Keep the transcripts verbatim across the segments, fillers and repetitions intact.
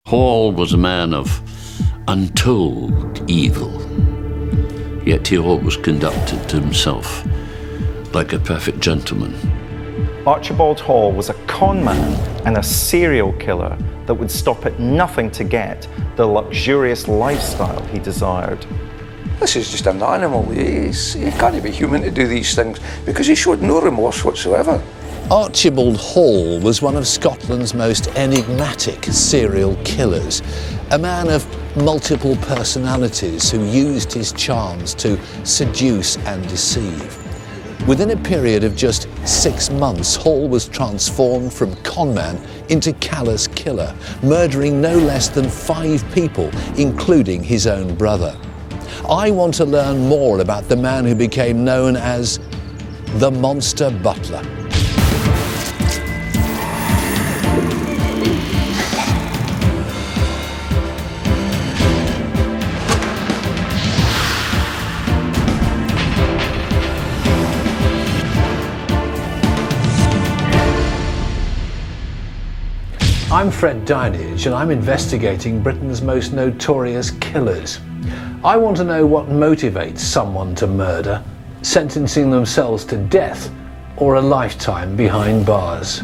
Hall was a man of untold evil, yet he always conducted himself like a perfect gentleman. Archibald Hall was a con man and a serial killer that would stop at nothing to get the luxurious lifestyle he desired. This is just an animal. He's, he can't be human to do these things because he showed no remorse whatsoever. Archibald Hall was one of Scotland's most enigmatic serial killers, a man of multiple personalities who used his charms to seduce and deceive. Within a period of just six months, Hall was transformed from conman into callous killer, murdering no less than five people, including his own brother. I want to learn more about the man who became known as the Monster Butler. I'm Fred Dinage, and I'm investigating Britain's most notorious killers. I want to know what motivates someone to murder, sentencing themselves to death or a lifetime behind bars.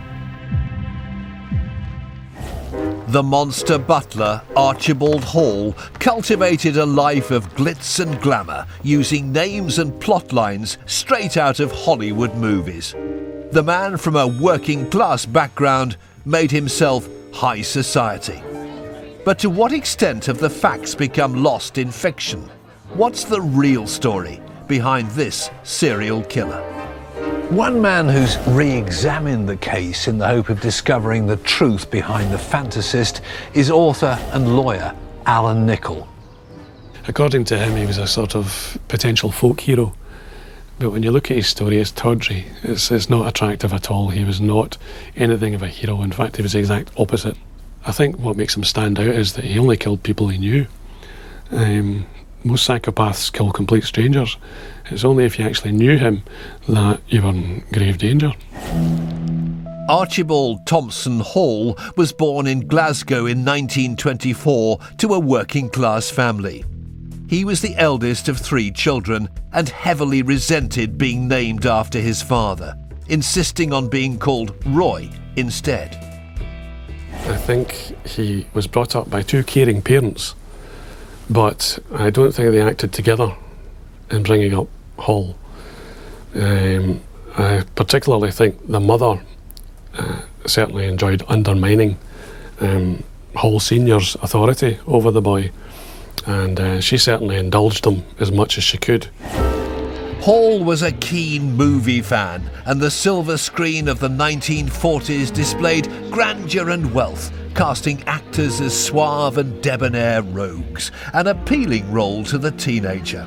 The monster butler, Archibald Hall, cultivated a life of glitz and glamour, using names and plot lines straight out of Hollywood movies. The man from a working-class background made himself high society. But to what extent have the facts become lost in fiction? What's the real story behind this serial killer? One man who's re-examined the case in the hope of discovering the truth behind the fantasist is author and lawyer Alan Nicol. According to him, he was a sort of potential folk hero. But when you look at his story, it's tawdry. It's, it's not attractive at all. He was not anything of a hero. In fact, he was the exact opposite. I think what makes him stand out is that he only killed people he knew. Um, most psychopaths kill complete strangers. It's only if you actually knew him that you were in grave danger. Archibald Thompson Hall was born in Glasgow in nineteen twenty-four to a working-class family. He was the eldest of three children and heavily resented being named after his father, insisting on being called Roy instead. I think he was brought up by two caring parents, but I don't think they acted together in bringing up Hall. Um, I particularly think the mother uh, certainly enjoyed undermining um, Hall Senior's authority over the boy, and uh, she certainly indulged him as much as she could. Hall was a keen movie fan, and the silver screen of the nineteen forties displayed grandeur and wealth, casting actors as suave and debonair rogues, an appealing role to the teenager.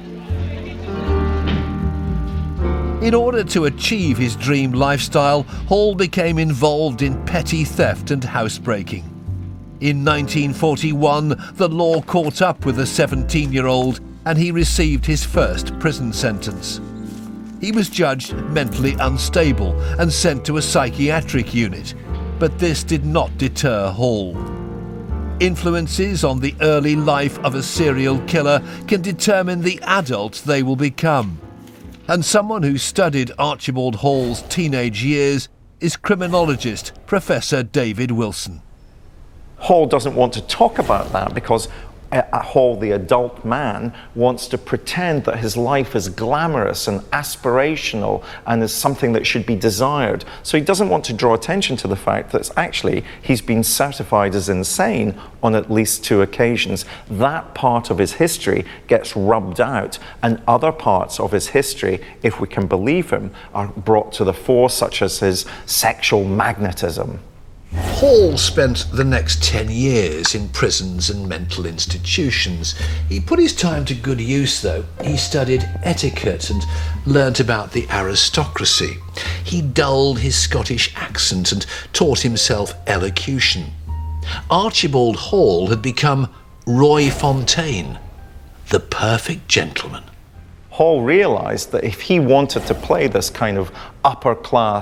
In order to achieve his dream lifestyle, Hall became involved in petty theft and housebreaking. In nineteen forty-one, the law caught up with the seventeen-year-old and he received his first prison sentence. He was judged mentally unstable and sent to a psychiatric unit, but this did not deter Hall. Influences on the early life of a serial killer can determine the adult they will become. And someone who studied Archibald Hall's teenage years is criminologist Professor David Wilson. Hall doesn't want to talk about that because Hall, the adult man, wants to pretend that his life is glamorous and aspirational and is something that should be desired. So he doesn't want to draw attention to the fact that actually he's been certified as insane on at least two occasions. That part of his history gets rubbed out, and other parts of his history, if we can believe him, are brought to the fore, such as his sexual magnetism. Hall spent the next ten years in prisons and mental institutions. He put his time to good use, though. He studied etiquette and learnt about the aristocracy. He dulled his Scottish accent and taught himself elocution. Archibald Hall had become Roy Fontaine, the perfect gentleman. Hall realised that if he wanted to play this kind of upper-class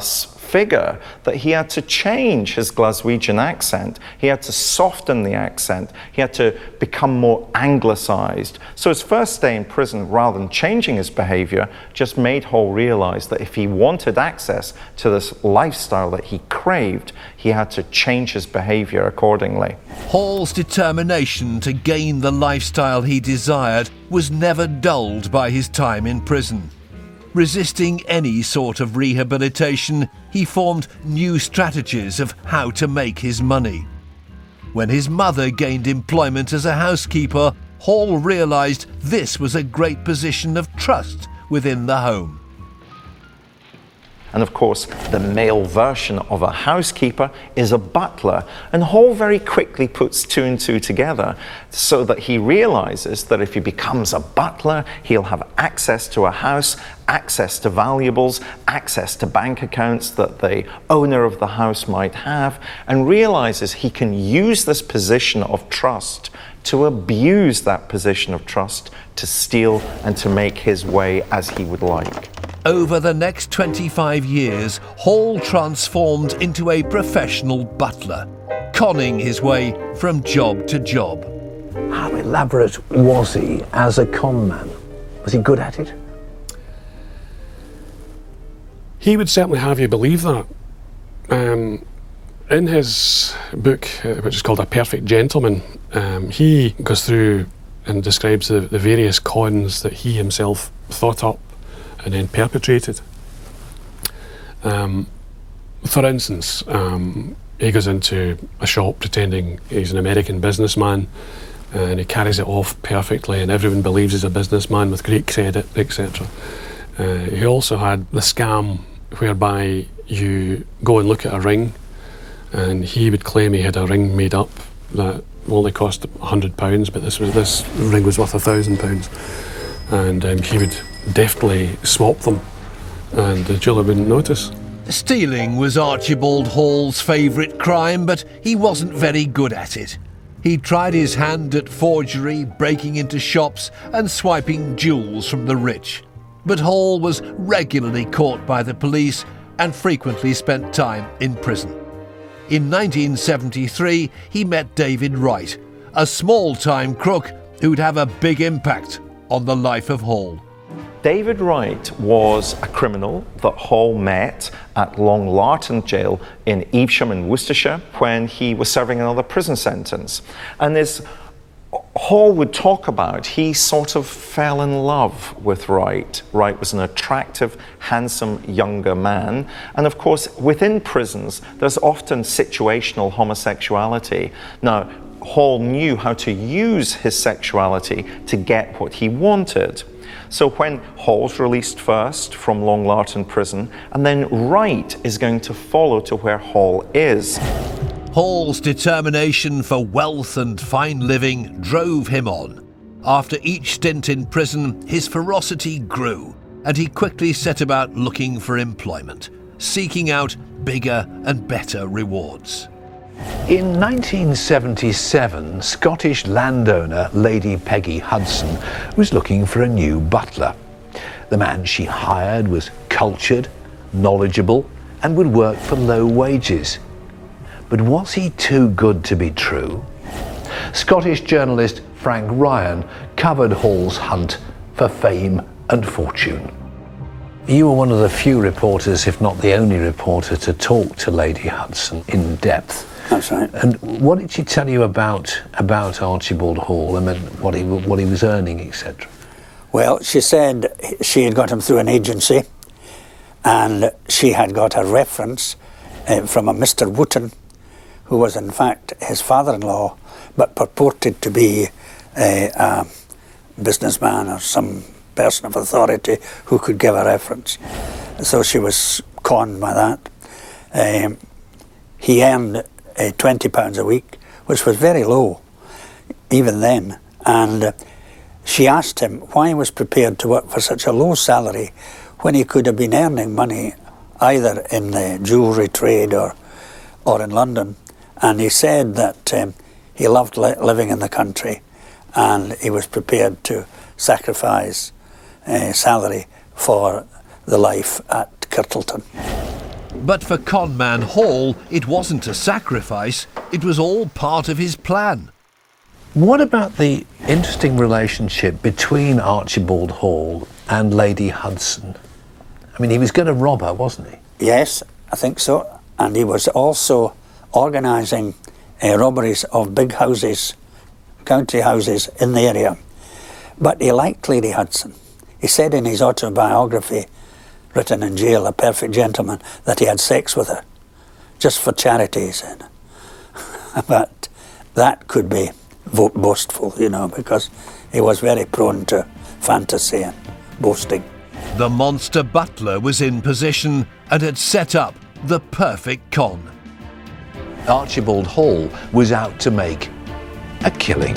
figure that he had to change his Glaswegian accent. He had to soften the accent. He had to become more anglicized. So his first day in prison, rather than changing his behavior, just made Hall realize that if he wanted access to this lifestyle that he craved, he had to change his behavior accordingly. Hall's determination to gain the lifestyle he desired was never dulled by his time in prison. Resisting any sort of rehabilitation, he formed new strategies of how to make his money. When his mother gained employment as a housekeeper, Hall realised this was a great position of trust within the home. And of course, the male version of a housekeeper is a butler. And Hall very quickly puts two and two together so that he realizes that if he becomes a butler, he'll have access to a house, access to valuables, access to bank accounts that the owner of the house might have, and realizes he can use this position of trust to abuse that position of trust to steal and to make his way as he would like. Over the next twenty-five years, Hall transformed into a professional butler, conning his way from job to job. How elaborate was he as a con man? Was he good at it? He would certainly have you believe that. Um, in his book, uh, which is called A Perfect Gentleman, um, he goes through and describes the, the various cons that he himself thought up and then perpetrated. Um, for instance, um, he goes into a shop pretending he's an American businessman, and he carries it off perfectly, and everyone believes he's a businessman with great credit, et cetera. Uh, he also had the scam whereby you go and look at a ring, and he would claim he had a ring made up that only cost a hundred pounds, but this was this ring was worth a thousand pounds, and um, he would deftly swap them, and the jeweller wouldn't notice. Stealing was Archibald Hall's favourite crime, but he wasn't very good at it. He tried his hand at forgery, breaking into shops and swiping jewels from the rich. But Hall was regularly caught by the police and frequently spent time in prison. In nineteen seventy-three, he met David Wright, a small-time crook who'd have a big impact on the life of Hall. David Wright was a criminal that Hall met at Long Lartin Jail in Evesham in Worcestershire when he was serving another prison sentence. And as Hall would talk about, he sort of fell in love with Wright. Wright was an attractive, handsome, younger man. And of course, within prisons, there's often situational homosexuality. Now, Hall knew how to use his sexuality to get what he wanted. So when Hall's released first from Long Lartin prison, and then Wright is going to follow to where Hall is. Hall's determination for wealth and fine living drove him on. After each stint in prison, his ferocity grew, and he quickly set about looking for employment, seeking out bigger and better rewards. In nineteen seventy-seven, Scottish landowner Lady Peggy Hudson was looking for a new butler. The man she hired was cultured, knowledgeable, and would work for low wages. But was he too good to be true? Scottish journalist Frank Ryan covered Hall's hunt for fame and fortune. You were one of the few reporters, if not the only reporter, to talk to Lady Hudson in depth. That's right. And what did she tell you about about Archibald Hall? I mean, what he what he was earning, et cetera. Well, she said she had got him through an agency, and she had got a reference uh, from a Mister Wooten, who was in fact his father-in-law, but purported to be a, a businessman or some person of authority who could give a reference. So she was conned by that. Um, he earned Uh, twenty pounds a week, which was very low even then, and uh, she asked him why he was prepared to work for such a low salary when he could have been earning money either in the jewellery trade or or in London. And he said that um, he loved li living in the country, and he was prepared to sacrifice uh, salary for the life at Kirtleton. But for conman Hall, it wasn't a sacrifice, it was all part of his plan. What about the interesting relationship between Archibald Hall and Lady Hudson? I mean, he was going to rob her, wasn't he? Yes, I think so. And he was also organising uh, robberies of big houses, country houses in the area. But he liked Lady Hudson. He said in his autobiography, written in jail, A Perfect Gentleman, that he had sex with her, just for charity, he said. But that could be boastful, you know, because he was very prone to fantasy and boasting. The monster butler was in position and had set up the perfect con. Archibald Hall was out to make a killing.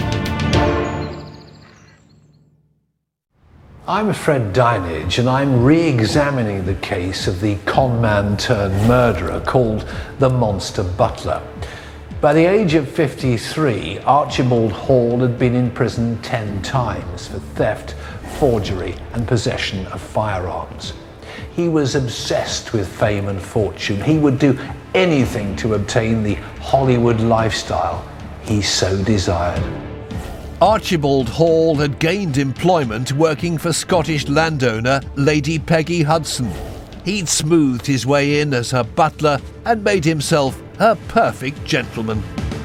I'm Fred Dinage, and I'm re-examining the case of the conman turned murderer called the Monster Butler. By the age of fifty-three, Archibald Hall had been in prison ten times for theft, forgery and possession of firearms. He was obsessed with fame and fortune. He would do anything to obtain the Hollywood lifestyle he so desired. Archibald Hall had gained employment working for Scottish landowner Lady Peggy Hudson. He'd smoothed his way in as her butler and made himself her perfect gentleman.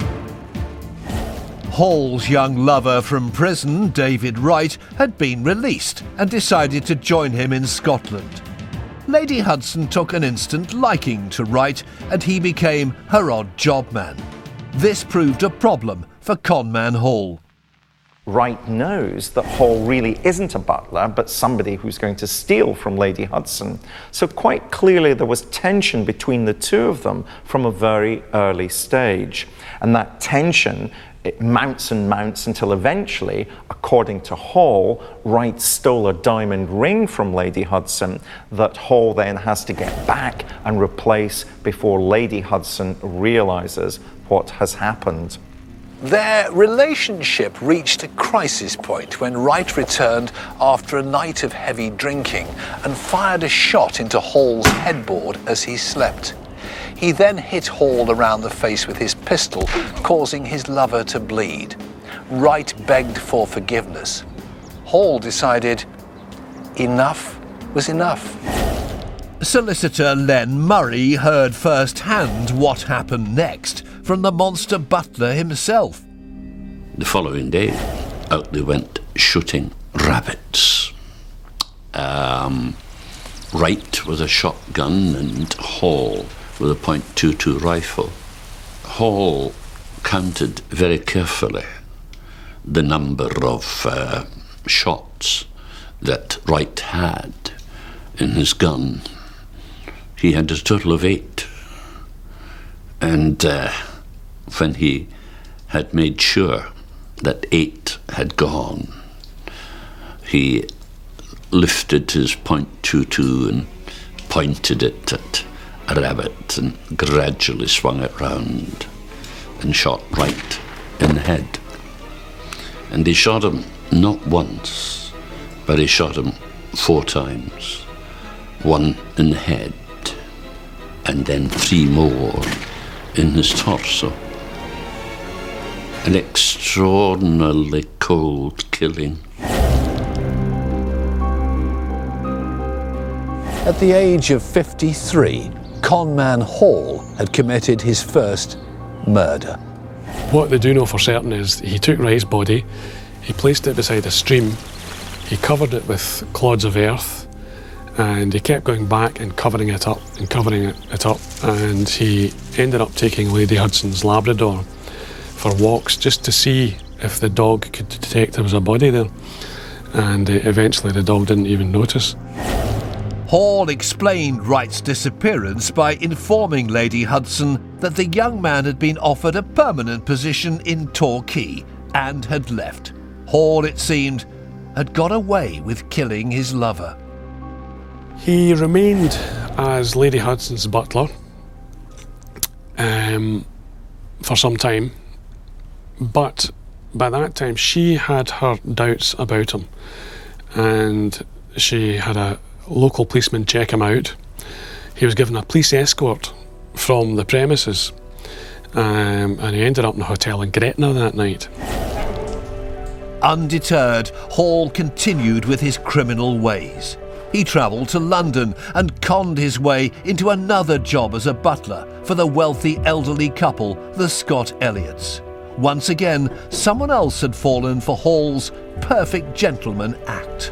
Hall's young lover from prison, David Wright, had been released and decided to join him in Scotland. Lady Hudson took an instant liking to Wright and he became her odd job man. This proved a problem for conman Hall. Wright knows that Hall really isn't a butler, but somebody who's going to steal from Lady Hudson. So quite clearly there was tension between the two of them from a very early stage. And that tension, it mounts and mounts until eventually, according to Hall, Wright stole a diamond ring from Lady Hudson that Hall then has to get back and replace before Lady Hudson realizes what has happened. Their relationship reached a crisis point when Wright returned after a night of heavy drinking and fired a shot into Hall's headboard as he slept. He then hit Hall around the face with his pistol, causing his lover to bleed. Wright begged for forgiveness. Hall decided enough was enough. Solicitor Len Murray heard firsthand what happened next from the monster butler himself. The following day, out they went shooting rabbits. Um, Wright with a shotgun and Hall with a point two two rifle. Hall counted very carefully the number of uh, shots that Wright had in his gun. He had a total of eight. And uh, when he had made sure that eight had gone, he lifted his point two two and pointed it at a rabbit and gradually swung it round and shot Wright in the head. And he shot him not once, but he shot him four times. One in the head, and then three more in his torso. An extraordinarily cold killing. At the age of fifty-three, conman Hall had committed his first murder. What they do know for certain is he took Wright's body, he placed it beside a stream, he covered it with clods of earth, and he kept going back and covering it up and covering it, it up, and he ended up taking Lady Hudson's Labrador for walks just to see if the dog could detect there was a body there, and uh, eventually the dog didn't even notice. Hall explained Wright's disappearance by informing Lady Hudson that the young man had been offered a permanent position in Torquay and had left. Hall, it seemed, had got away with killing his lover. He remained as Lady Hudson's butler um, for some time, but by that time she had her doubts about him, and she had a local policeman check him out. he was given a police escort from the premises, um, and he ended up in a hotel in Gretna that night. Undeterred, Hall continued with his criminal ways. He travelled to London and conned his way into another job as a butler for the wealthy elderly couple, the Scott Elliots. Once again, someone else had fallen for Hall's perfect gentleman act.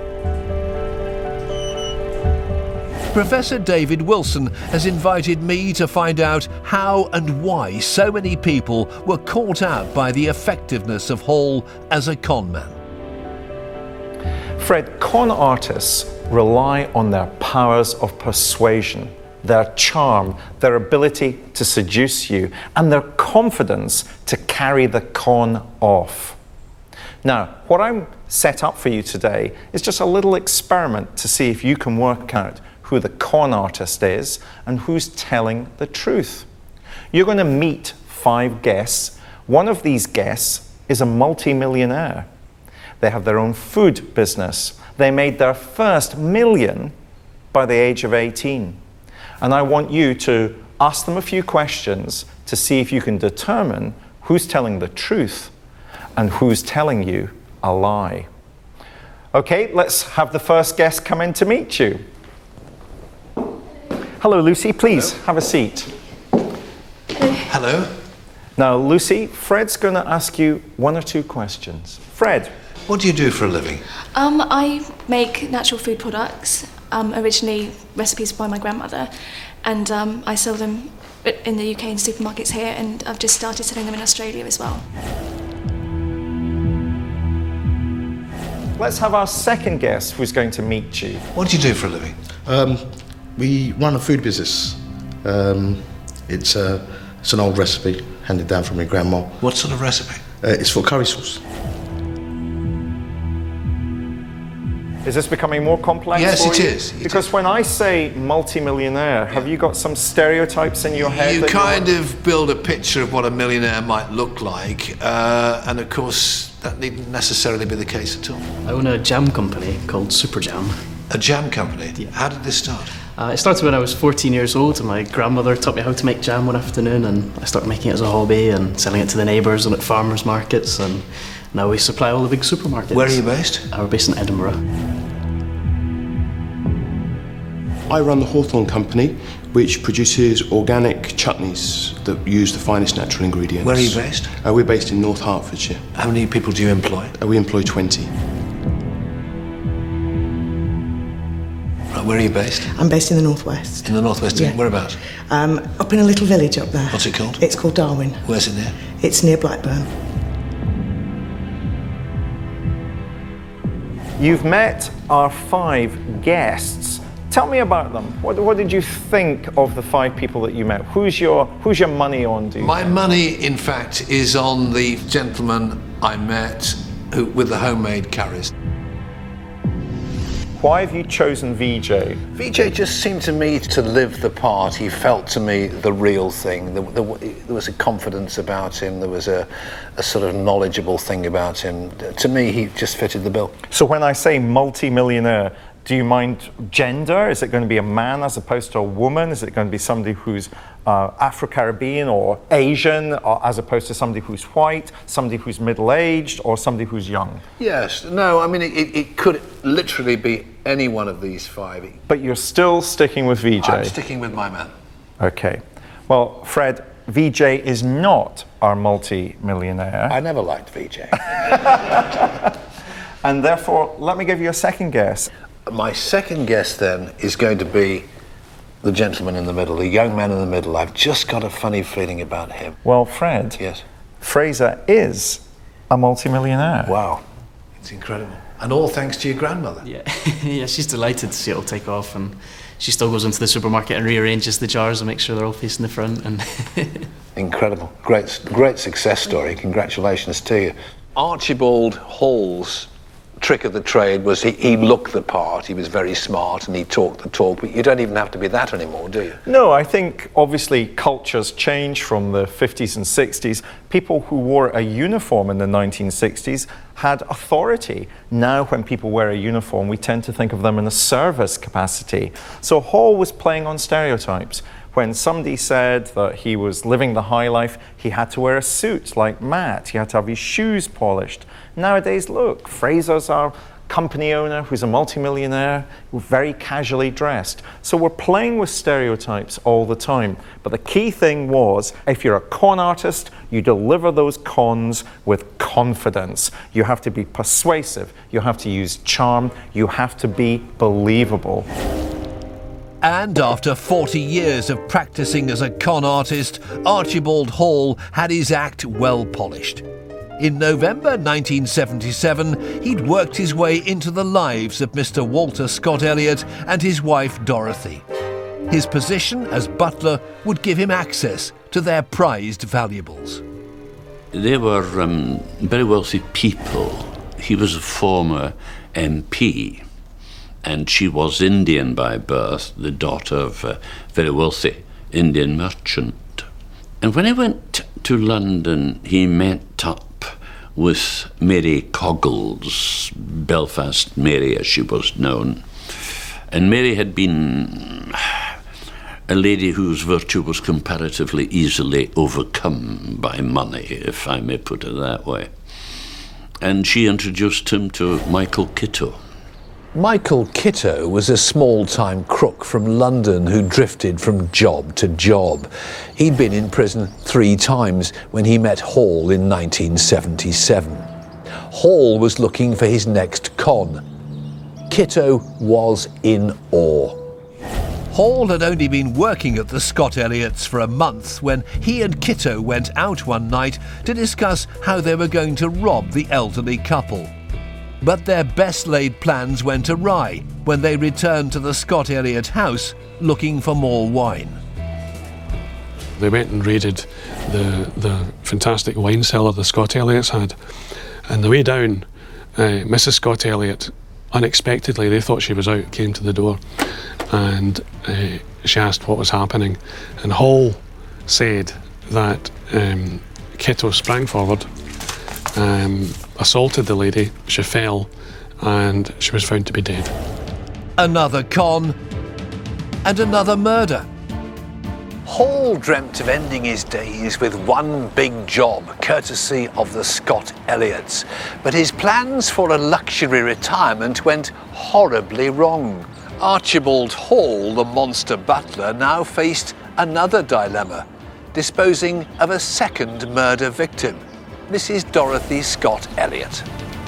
Professor David Wilson has invited me to find out how and why so many people were caught out by the effectiveness of Hall as a con man. Fred, con artists rely on their powers of persuasion, their charm, their ability to seduce you, and their confidence to carry the con off. Now, what I'm set up for you today is just a little experiment to see if you can work out who the con artist is and who's telling the truth. You're going to meet five guests. One of these guests is a multi-millionaire. They have their own food business. They made their first million by the age of eighteen. And I want you to ask them a few questions to see if you can determine who's telling the truth and who's telling you a lie. Okay, let's have the first guest come in to meet you. Hello, Lucy. Please Hello. Have a seat. Hello. Now, Lucy, Fred's going to ask you one or two questions. Fred. What do you do for a living? Um, I make natural food products, um, originally recipes by my grandmother, and um, I sell them in the U K in supermarkets here, and I've just started selling them in Australia as well. Let's have our second guest who's going to meet you. What do you do for a living? Um, we run a food business. Um, it's, a, it's an old recipe handed down from my grandma. What sort of recipe? Uh, it's for curry sauce. Is this becoming more complex yes, for it you? is. It because is. When I say multi-millionaire, have you got some stereotypes in your head? You that kind you're... of build a picture of what a millionaire might look like, uh, and of course that needn't necessarily be the case at all. I own a jam company called Super Jam. A jam company? Yeah. How did this start? Uh, it started when I was fourteen years old, and my grandmother taught me how to make jam one afternoon, and I started making it as a hobby and selling it to the neighbours and at farmers markets, and now we supply all the big supermarkets. Where are you based? Uh, we're based in Edinburgh. I run the Hawthorne Company, which produces organic chutneys that use the finest natural ingredients. Where are you based? Uh, we're based in North Hertfordshire. How many people do you employ? Uh, we employ twenty. Right, where are you based? I'm based in the northwest. In the northwest? Yeah. Whereabouts? Um, up in a little village up there. What's it called? It's called Darwin. Where's it near? It's near Blackburn. You've met our five guests. Tell me about them. What, what did you think of the five people that you met? Who's your Who's your money on? Do you My think? money, in fact, is on the gentleman I met who, with the homemade curries. Why have you chosen V J? V J just seemed to me to live the part. He felt to me the real thing. There, there, there was a confidence about him. There was a, a sort of knowledgeable thing about him. To me, he just fitted the bill. So when I say multi-millionaire, do you mind gender? Is it going to be a man as opposed to a woman? Is it going to be somebody who's uh, Afro-Caribbean or Asian, or as opposed to somebody who's white, somebody who's middle-aged, or somebody who's young? Yes. No, I mean, it, it could literally be any one of these five. But you're still sticking with V J? I'm sticking with my man. Okay. Well, Fred, V J is not our multi-millionaire. I never liked V J. And therefore, let me give you a second guess. My second guess then is going to be the gentleman in the middle, the young man in the middle. I've just got a funny feeling about him. Well, Fred, yes, Fraser is a multi-millionaire. Wow, it's incredible. And all thanks to your grandmother. Yeah, yeah, she's delighted to see it all take off, and she still goes into the supermarket and rearranges the jars and makes sure they're all facing the front. And incredible, great, great success story. Congratulations to you. Archibald Hall's trick of the trade was he, he looked the part, he was very smart and he talked the talk, but you don't even have to be that anymore, do you? No, I think obviously cultures change from the fifties and sixties. People who wore a uniform in the nineteen sixties had authority. Now when people wear a uniform, we tend to think of them in a service capacity. So Hall was playing on stereotypes. When somebody said that he was living the high life, he had to wear a suit like Matt. He had to have his shoes polished. Nowadays, look, Fraser's our company owner who's a multimillionaire, very casually dressed. So we're playing with stereotypes all the time. But the key thing was, if you're a con artist, you deliver those cons with confidence. You have to be persuasive. You have to use charm. You have to be believable. And after forty years of practicing as a con artist, Archibald Hall had his act well polished. In November nineteen seventy-seven, he'd worked his way into the lives of Mister Walter Scott Elliot and his wife Dorothy. His position as butler would give him access to their prized valuables. They were um, very wealthy people. He was a former M P. And she was Indian by birth, the daughter of a very wealthy Indian merchant. And when he went to London, he met up with Mary Coggles, Belfast Mary as she was known. And Mary had been a lady whose virtue was comparatively easily overcome by money, if I may put it that way. And she introduced him to Michael Kitto. Michael Kitto was a small-time crook from London who drifted from job to job. He'd been in prison three times when he met Hall in nineteen seventy-seven. Hall was looking for his next con. Kitto was in awe. Hall had only been working at the Scott Elliots for a month when he and Kitto went out one night to discuss how they were going to rob the elderly couple. But their best-laid plans went awry when they returned to the Scott Elliot house looking for more wine. They went and raided the, the fantastic wine cellar the Scott Elliots had. And the way down, uh, Missus Scott Elliot, unexpectedly, they thought she was out, came to the door, and uh, she asked what was happening. And Hall said that um, Kitto sprang forward, um, assaulted the lady, she fell, and she was found to be dead. Another con, and another murder. Hall dreamt of ending his days with one big job, courtesy of the Scott Elliots. But his plans for a luxury retirement went horribly wrong. Archibald Hall, the monster butler, now faced another dilemma, disposing of a second murder victim, Missus Dorothy Scott Elliot.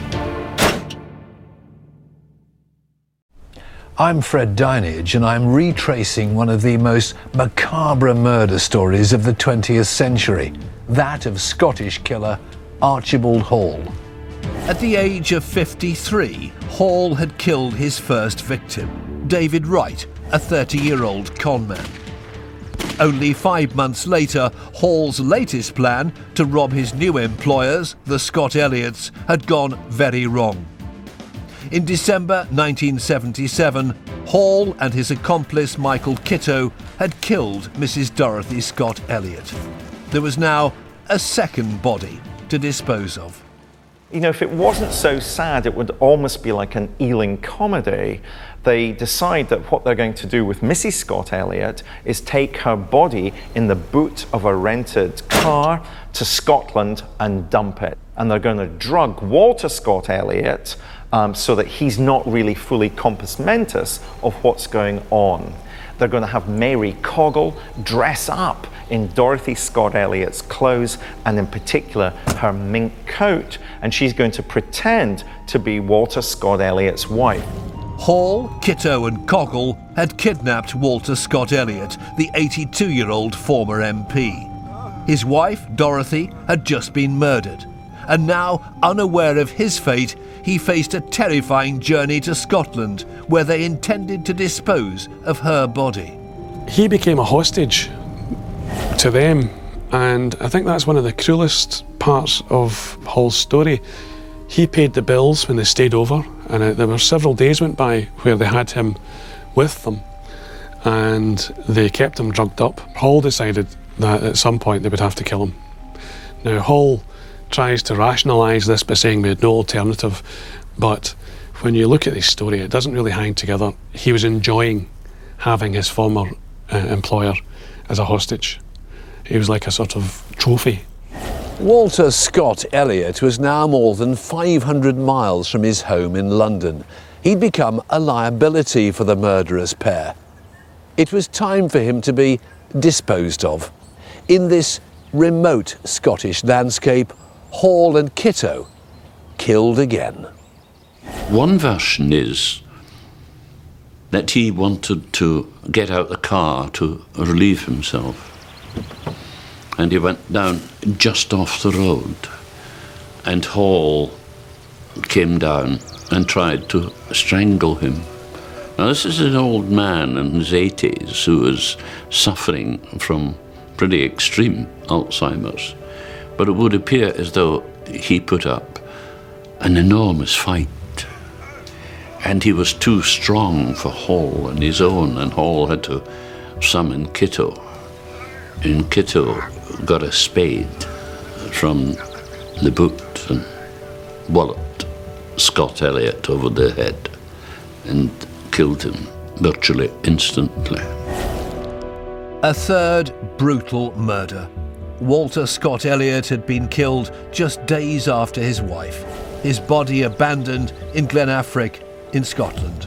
I'm Fred Dinage, and I'm retracing one of the most macabre murder stories of the twentieth century, that of Scottish killer Archibald Hall. At the age of fifty-three, Hall had killed his first victim, David Wright, a thirty-year-old conman. Only five months later, Hall's latest plan to rob his new employers, the Scott Elliots, had gone very wrong. In December nineteen seventy-seven, Hall and his accomplice Michael Kitto had killed Missus Dorothy Scott Elliot. There was now a second body to dispose of. You know, if it wasn't so sad, it would almost be like an Ealing comedy. They decide that what they're going to do with Missus Scott Elliot is take her body in the boot of a rented car to Scotland and dump it. And they're going to drug Walter Scott Elliot um, so that he's not really fully compos mentis of what's going on. They're going to have Mary Coggle dress up in Dorothy Scott Elliot's clothes, and in particular her mink coat, and she's going to pretend to be Walter Scott Elliot's wife. Hall, Kitto and Coggle had kidnapped Walter Scott Elliot, the eighty-two-year-old former M P. His wife, Dorothy, had just been murdered, and now, unaware of his fate, he faced a terrifying journey to Scotland, where they intended to dispose of her body. He became a hostage to them, and I think that's one of the cruelest parts of Hall's story. He paid the bills when they stayed over, and uh, there were several days went by where they had him with them, and they kept him drugged up. Hall decided that at some point they would have to kill him. Now, Hall tries to rationalise this by saying we had no alternative, but when you look at this story, it doesn't really hang together. He was enjoying having his former uh, employer as a hostage. He was like a sort of trophy. Walter Scott Elliot was now more than five hundred miles from his home in London. He'd become a liability for the murderous pair. It was time for him to be disposed of. In this remote Scottish landscape, Hall and Kitto killed again. One version is that he wanted to get out the car to relieve himself. And he went down just off the road. And Hall came down and tried to strangle him. Now, this is an old man in his eighties who was suffering from pretty extreme Alzheimer's. But it would appear as though he put up an enormous fight. And he was too strong for Hall on his own, and Hall had to summon Kitto. And Kitto got a spade from the boot and walloped Scott Elliot over the head and killed him virtually instantly. A third brutal murder. Walter Scott Elliot had been killed just days after his wife, his body abandoned in Glenafric in Scotland.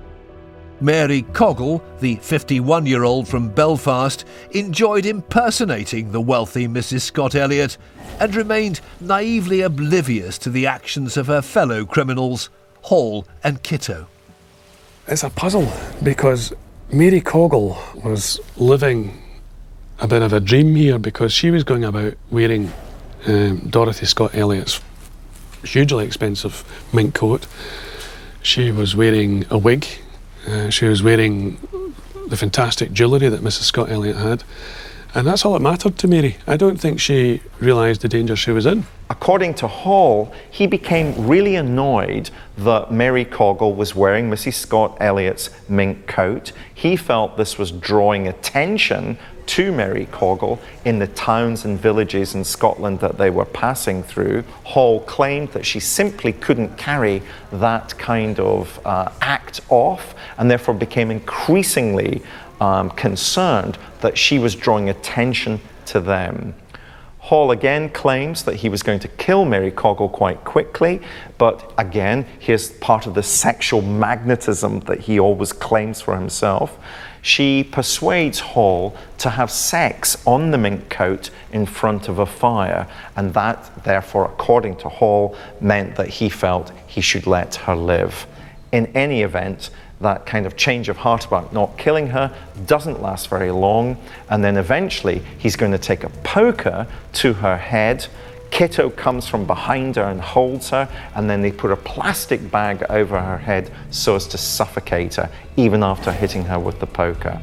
Mary Coggle, the fifty-one-year-old from Belfast, enjoyed impersonating the wealthy Missus Scott Elliot and remained naively oblivious to the actions of her fellow criminals, Hall and Kitto. It's a puzzle, because Mary Coggle was living a bit of a dream here, because she was going about wearing um, Dorothy Scott Elliot's hugely expensive mink coat. She was wearing a wig. Uh, she was wearing the fantastic jewellery that Missus Scott Elliot had. And that's all that mattered to Mary. I don't think she realised the danger she was in. According to Hall, he became really annoyed that Mary Coggle was wearing Missus Scott Elliot's mink coat. He felt this was drawing attention to Mary Coggle in the towns and villages in Scotland that they were passing through. Hall claimed that she simply couldn't carry that kind of uh, act off, and therefore became increasingly um, concerned that she was drawing attention to them. Hall again claims that he was going to kill Mary Coggle quite quickly, but again, here's part of the sexual magnetism that he always claims for himself. She persuades Hall to have sex on the mink coat in front of a fire, and that, therefore, according to Hall, meant that he felt he should let her live. In any event, that kind of change of heart about not killing her doesn't last very long, and then eventually he's going to take a poker to her head. Kitto comes from behind her and holds her, and then they put a plastic bag over her head so as to suffocate her, even after hitting her with the poker.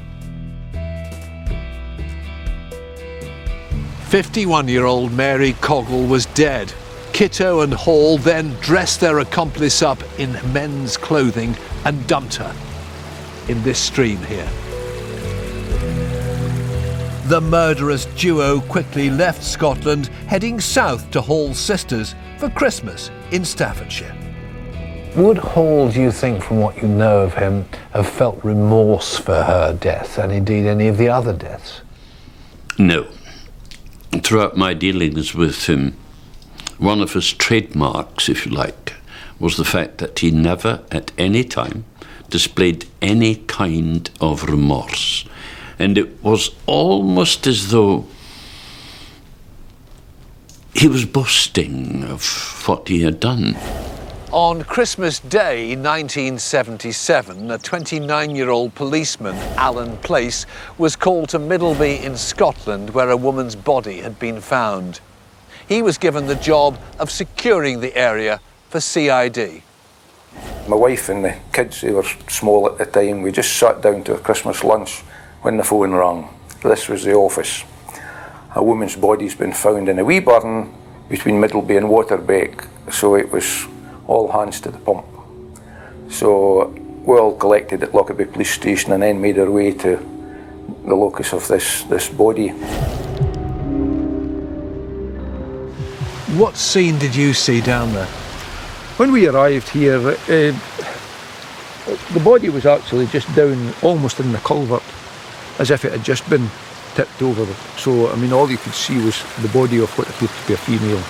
fifty-one-year-old Mary Coggle was dead. Kitto and Hall then dressed their accomplice up in men's clothing and dumped her in this stream here. The murderous duo quickly left Scotland, heading south to Hall's sisters for Christmas in Staffordshire. Would Hall, do you think, from what you know of him, have felt remorse for her death, and indeed any of the other deaths? No. Throughout my dealings with him, one of his trademarks, if you like, was the fact that he never at any time displayed any kind of remorse. And it was almost as though he was boasting of what he had done. On Christmas Day nineteen seventy-seven, a twenty-nine-year-old policeman, Alan Place, was called to Middleby in Scotland, where a woman's body had been found. He was given the job of securing the area for C I D. My wife and the kids, they were small at the time, we just sat down to a Christmas lunch when the phone rang. This was the office. A woman's body's been found in a wee burn between Middleby and Waterbeck, so it was all hands to the pump. So we all collected at Lockerbie Police Station and then made our way to the locus of this, this body. What scene did you see down there? When we arrived here, uh, the body was actually just down almost in the culvert, as if it had just been tipped over. So, I mean, all you could see was the body of what appeared to be a female.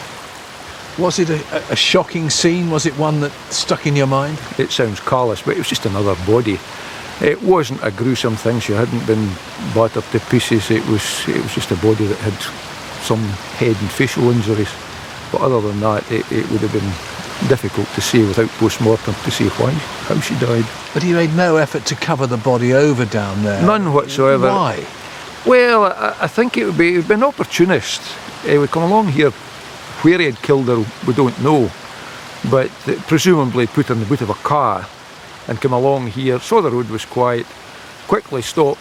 Was it a, a shocking scene? Was it one that stuck in your mind? It sounds callous, but it was just another body. It wasn't a gruesome thing. She hadn't been battered to pieces. It was, it was just a body that had some head and facial injuries. But other than that, it, it would have been difficult to say without post-mortem to say why, how she died. But he made no effort to cover the body over down there? None whatsoever. Why? Well, I, I think it would be, it would be an opportunist. He would come along here. Where he had killed her, we don't know. But presumably put in the boot of a car and come along here, saw the road was quiet, quickly stopped,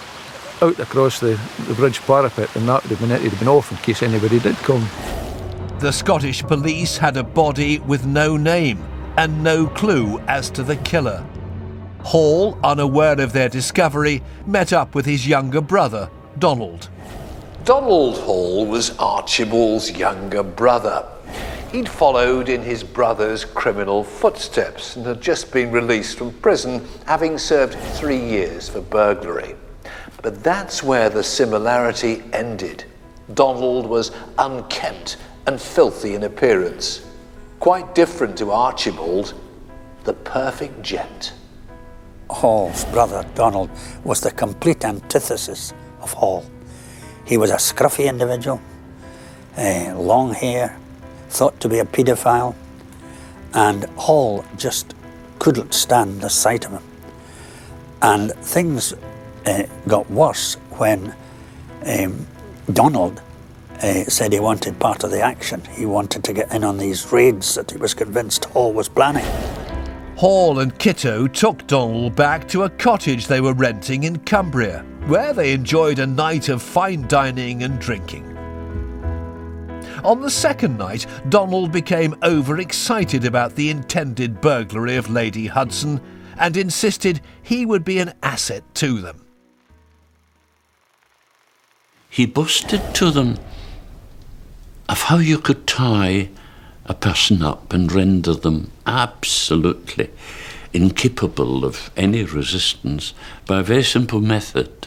out across the, the bridge parapet, and that would have been it. He'd have been off in case anybody did come. The Scottish police had a body with no name and no clue as to the killer. Hall, unaware of their discovery, met up with his younger brother, Donald. Donald Hall was Archibald's younger brother. He'd followed in his brother's criminal footsteps and had just been released from prison, having served three years for burglary. But that's where the similarity ended. Donald was unkempt and filthy in appearance, quite different to Archibald, the perfect gent. Hall's brother, Donald, was the complete antithesis of Hall. He was a scruffy individual, uh, long hair, thought to be a paedophile, and Hall just couldn't stand the sight of him. And things uh, got worse when um, Donald uh, said he wanted part of the action. He wanted to get in on these raids that he was convinced Hall was planning. Hall and Kitto took Donald back to a cottage they were renting in Cumbria, where they enjoyed a night of fine dining and drinking. On the second night, Donald became overexcited about the intended burglary of Lady Hudson and insisted he would be an asset to them. He boasted to them of how you could tie a person up and render them absolutely incapable of any resistance by a very simple method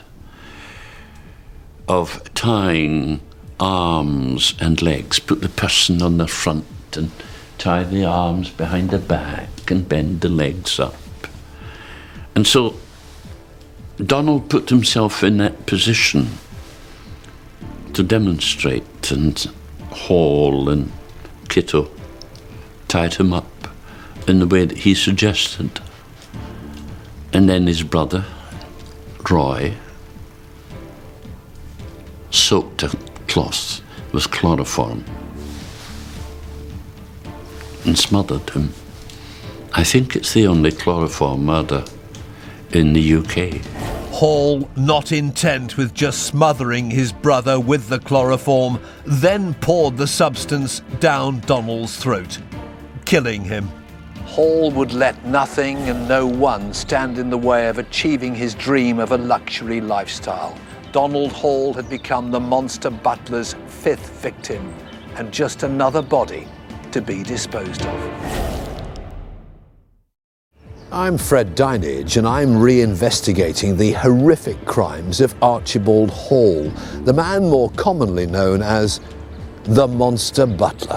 of tying arms and legs. Put the person on the front and tie the arms behind the back and bend the legs up. And so Donald put himself in that position to demonstrate, and Hall and Kitto tied him up in the way that he suggested. And then his brother, Roy, soaked a cloth with chloroform and smothered him. I think it's the only chloroform murder in the U K. Hall, not intent with just smothering his brother with the chloroform, then poured the substance down Donald's throat, killing him. Hall would let nothing and no one stand in the way of achieving his dream of a luxury lifestyle. Donald Hall had become the monster butler's fifth victim, and just another body to be disposed of. I'm Fred Dinage, and I'm re-investigating the horrific crimes of Archibald Hall, the man more commonly known as the Monster Butler.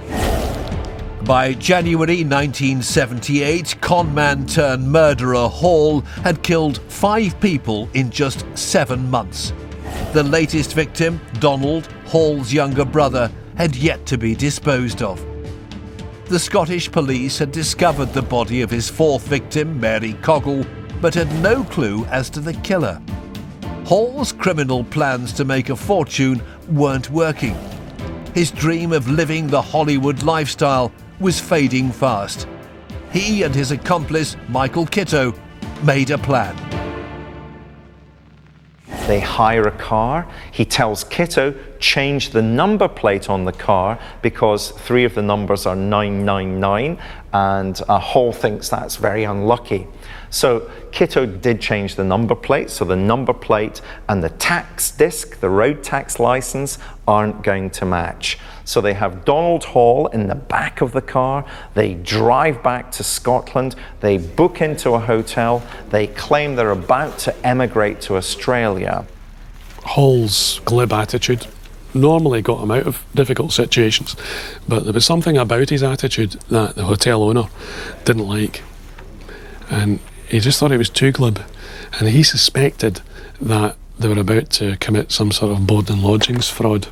By January nineteen seventy-eight, conman turned murderer Hall had killed five people in just seven months. The latest victim, Donald, Hall's younger brother, had yet to be disposed of. The Scottish police had discovered the body of his fourth victim, Mary Coggle, but had no clue as to the killer. Hall's criminal plans to make a fortune weren't working. His dream of living the Hollywood lifestyle was fading fast. He and his accomplice, Michael Kitto, made a plan. They hire a car. He tells Kitto, change the number plate on the car because three of the numbers are nine nine nine, and uh, Hall thinks that's very unlucky. So Kitto did change the number plate, so the number plate and the tax disc, the road tax license, aren't going to match. So they have Donald Hall in the back of the car, they drive back to Scotland, they book into a hotel, they claim they're about to emigrate to Australia. Hall's glib attitude normally got him out of difficult situations, but there was something about his attitude that the hotel owner didn't like, and he just thought he was too glib, and he suspected that they were about to commit some sort of board and lodgings fraud.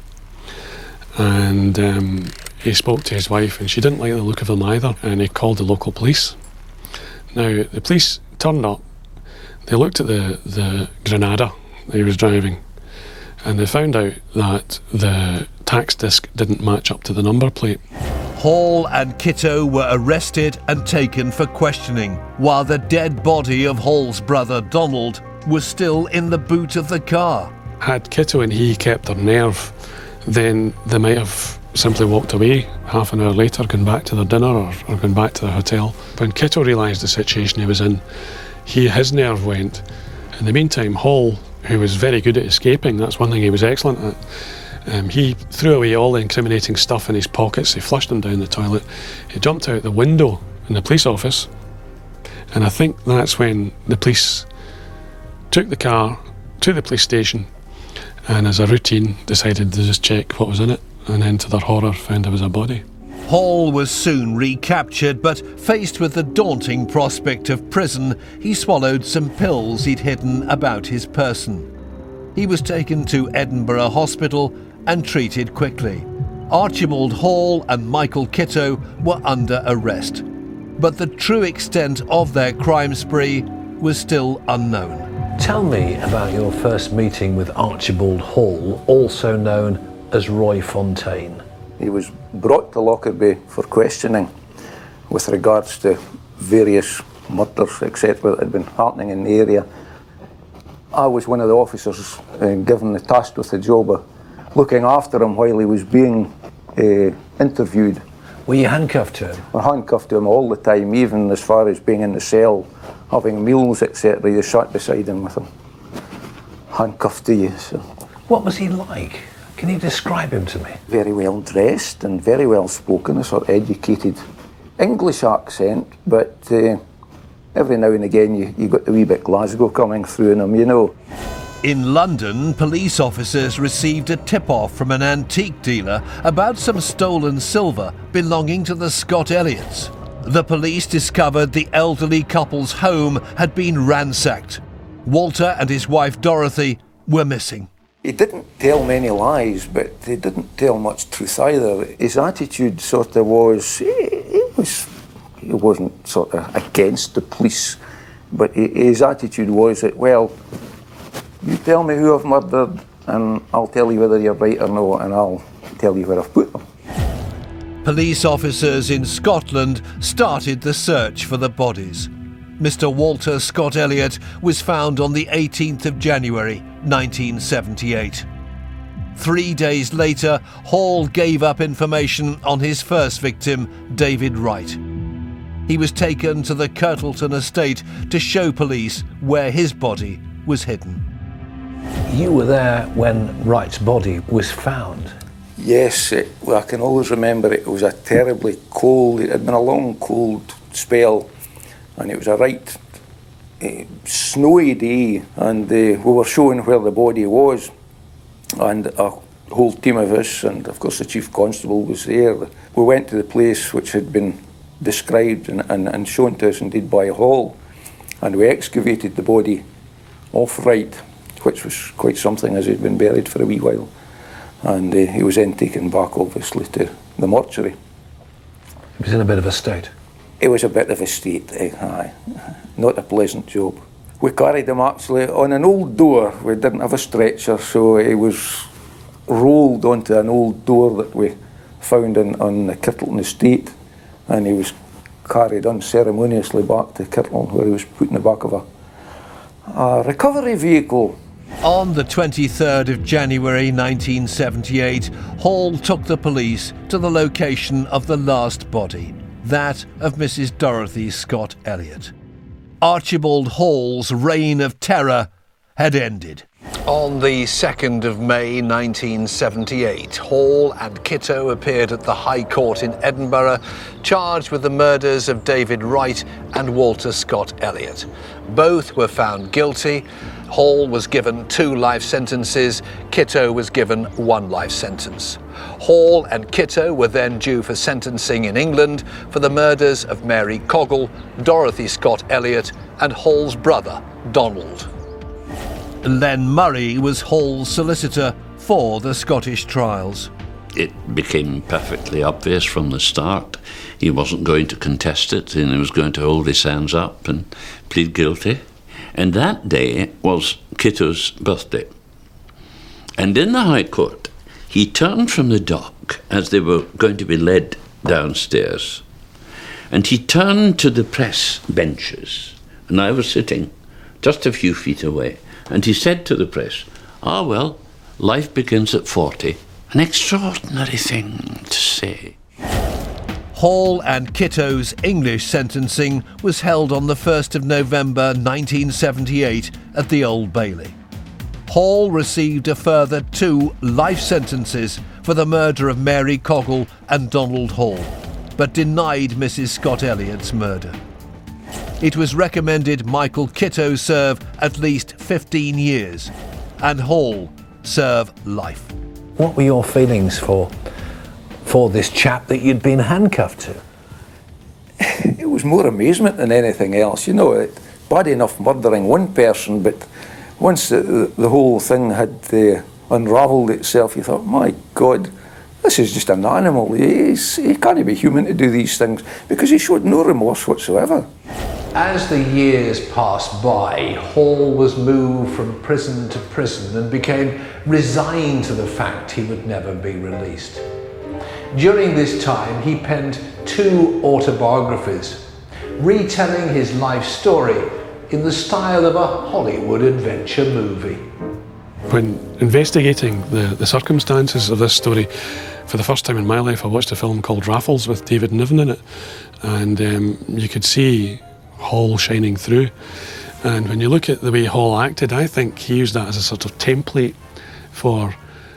And um, he spoke to his wife, and she didn't like the look of him either, and he called the local police. Now, the police turned up, they looked at the, the Granada that he was driving, and they found out that the tax disc didn't match up to the number plate. Hall and Kitto were arrested and taken for questioning, while the dead body of Hall's brother Donald was still in the boot of the car. Had Kitto and he kept their nerve, then they might have simply walked away half an hour later, gone back to their dinner or, or gone back to the hotel. When Kitto realised the situation he was in, he his nerve went. In the meantime, Hall, who was very good at escaping, that's one thing he was excellent at, um, he threw away all the incriminating stuff in his pockets, he flushed them down the toilet, he jumped out the window in the police office, and I think that's when the police took the car to the police station and as a routine decided to just check what was in it, and then to their horror found there was a body. Hall was soon recaptured, but faced with the daunting prospect of prison, he swallowed some pills he'd hidden about his person. He was taken to Edinburgh Hospital and treated quickly. Archibald Hall and Michael Kitto were under arrest, but the true extent of their crime spree was still unknown. Tell me about your first meeting with Archibald Hall, also known as Roy Fontaine. He was brought to Lockerbie for questioning with regards to various murders, et cetera, that had been happening in the area. I was one of the officers uh, given the task with the job of looking after him while he was being uh, interviewed. Were you handcuffed to him? We're handcuffed to him all the time, even as far as being in the cell, having meals, et cetera. You sat beside him with him, handcuffed to you. So. What was he like? Can you describe him to me? Very well dressed and very well spoken, a sort of educated English accent, but uh, every now and again you, you got the wee bit Glasgow coming through in him, you know. In London, police officers received a tip-off from an antique dealer about some stolen silver belonging to the Scott Elliots. The police discovered the elderly couple's home had been ransacked. Walter and his wife Dorothy were missing. He didn't tell many lies, but he didn't tell much truth either. His attitude sort of was, he, he was, he wasn't sort of against the police, but he, his attitude was that, well, you tell me who I've murdered and I'll tell you whether you're right or no, and I'll tell you where I've put them. Police officers in Scotland started the search for the bodies. Mister Walter Scott Elliot was found on the eighteenth of January nineteen seventy-eight. Three days later, Hall gave up information on his first victim, David Wright. He was taken to the Kirtleton estate to show police where his body was hidden. You were there when Wright's body was found. Yes, it, well, I can always remember it. It was a terribly cold, it had been a long cold spell, and it was a right uh, snowy day, and uh, we were showing where the body was, and a whole team of us, and of course the chief constable was there. We went to the place which had been described and, and, and shown to us indeed by Hall, and we excavated the body off Wright, which was quite something as he'd been buried for a wee while, and uh, he was then taken back obviously to the mortuary. He was in a bit of a state. It was a bit of a state, eh, aye. Not a pleasant job. We carried him actually on an old door. We didn't have a stretcher, so he was rolled onto an old door that we found in, on the Kirtleton estate, and he was carried unceremoniously back to Kirtleton, where he was put in the back of a, a recovery vehicle. On the twenty-third of January nineteen seventy-eight, Hall took the police to the location of the last body, that of Missus Dorothy Scott Elliott. Archibald Hall's reign of terror had ended. On the second of May nineteen seventy-eight, Hall and Kitto appeared at the High Court in Edinburgh, charged with the murders of David Wright and Walter Scott Elliott. Both were found guilty. Hall was given two life sentences, Kitto was given one life sentence. Hall and Kitto were then due for sentencing in England for the murders of Mary Cogle, Dorothy Scott Elliott and Hall's brother, Donald. Len Murray was Hall's solicitor for the Scottish trials. It became perfectly obvious from the start he wasn't going to contest it, and he was going to hold his hands up and plead guilty. And that day was Kitto's birthday. And in the High Court, he turned from the dock as they were going to be led downstairs, and he turned to the press benches, and I was sitting just a few feet away, and he said to the press, "Ah, well, life begins at forty." An extraordinary thing to say. Hall and Kitto's English sentencing was held on the first of November nineteen seventy-eight at the Old Bailey. Hall received a further two life sentences for the murder of Mary Cogle and Donald Hall, but denied Missus Scott Elliott's murder. It was recommended Michael Kitto serve at least fifteen years and Hall serve life. What were your feelings for for this chap that you'd been handcuffed to? It was more amazement than anything else. You know, it, bad enough murdering one person, but once the, the, the whole thing had uh, unravelled itself, you thought, my God, this is just an animal. He's, he can't be human to do these things, because he showed no remorse whatsoever. As the years passed by, Hall was moved from prison to prison and became resigned to the fact he would never be released. During this time, he penned two autobiographies, retelling his life story in the style of a Hollywood adventure movie. When investigating the, the circumstances of this story, for the first time in my life, I watched a film called Raffles with David Niven in it, and um, you could see Hall shining through. And when you look at the way Hall acted, I think he used that as a sort of template for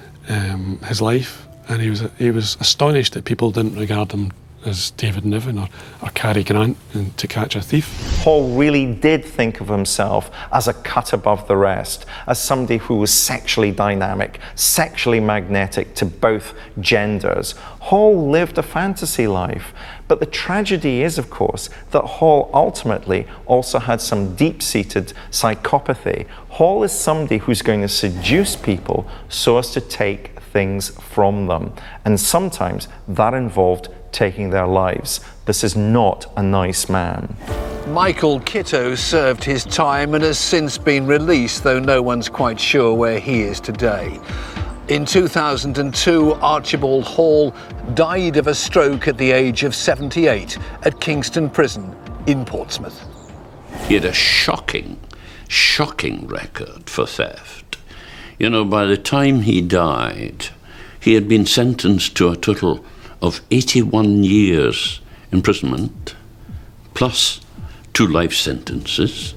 um, his life. And he was he was astonished that people didn't regard him as David Niven or, or Cary Grant in To Catch a Thief. Hall really did think of himself as a cut above the rest, as somebody who was sexually dynamic, sexually magnetic to both genders. Hall lived a fantasy life, but the tragedy is, of course, that Hall ultimately also had some deep-seated psychopathy. Hall is somebody who's going to seduce people so as to take things from them, and sometimes that involved taking their lives. This is not a nice man. Michael Kitto served his time and has since been released, though no one's quite sure where he is today. In two thousand two, Archibald Hall died of a stroke at the age of seventy-eight at Kingston Prison in Portsmouth. He had a shocking, shocking record for theft. You know, by the time he died, he had been sentenced to a total of eighty-one years imprisonment, plus two life sentences,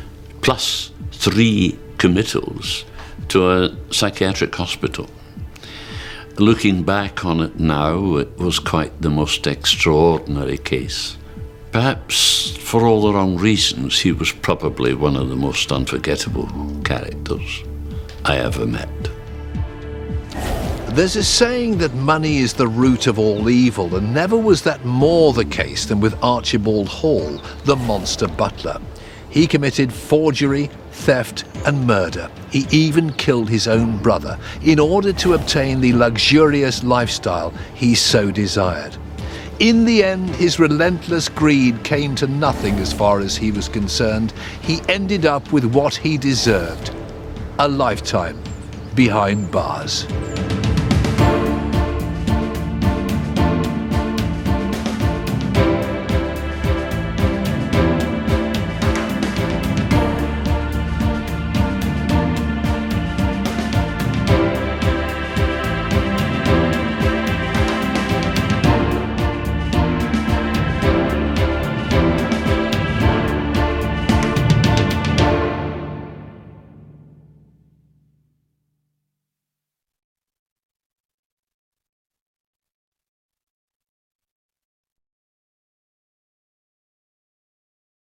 plus three committals to a psychiatric hospital. Looking back on it now, it was quite the most extraordinary case. Perhaps for all the wrong reasons, he was probably one of the most unforgettable characters I ever met. There's a saying that money is the root of all evil, and never was that more the case than with Archibald Hall, the monster butler. He committed forgery, theft and murder. He even killed his own brother in order to obtain the luxurious lifestyle he so desired. In the end, his relentless greed came to nothing as far as he was concerned. He ended up with what he deserved: a lifetime behind bars.